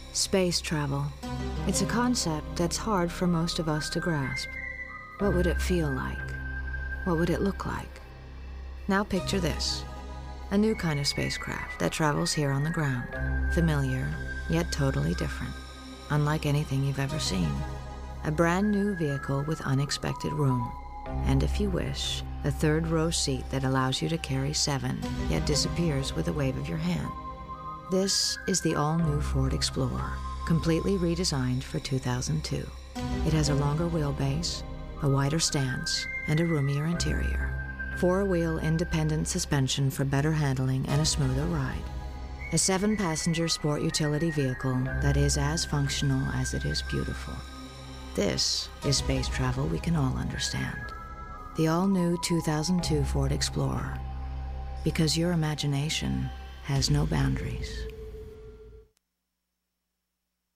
Space travel. It's a concept that's hard for most of us to grasp. What would it feel like? What would it look like? Now picture this. A new kind of spacecraft that travels here on the ground. Familiar, yet totally different. Unlike anything you've ever seen. A brand new vehicle with unexpected room. And if you wish, a third row seat that allows you to carry 7, yet disappears with a wave of your hand. This is the all-new Ford Explorer, completely redesigned for 2002. It has a longer wheelbase, a wider stance, and a roomier interior. 4-wheel independent suspension for better handling and a smoother ride. A 7-passenger sport utility vehicle that is as functional as it is beautiful. This is space travel we can all understand. The all-new 2002 Ford Explorer. Because your imagination has no boundaries.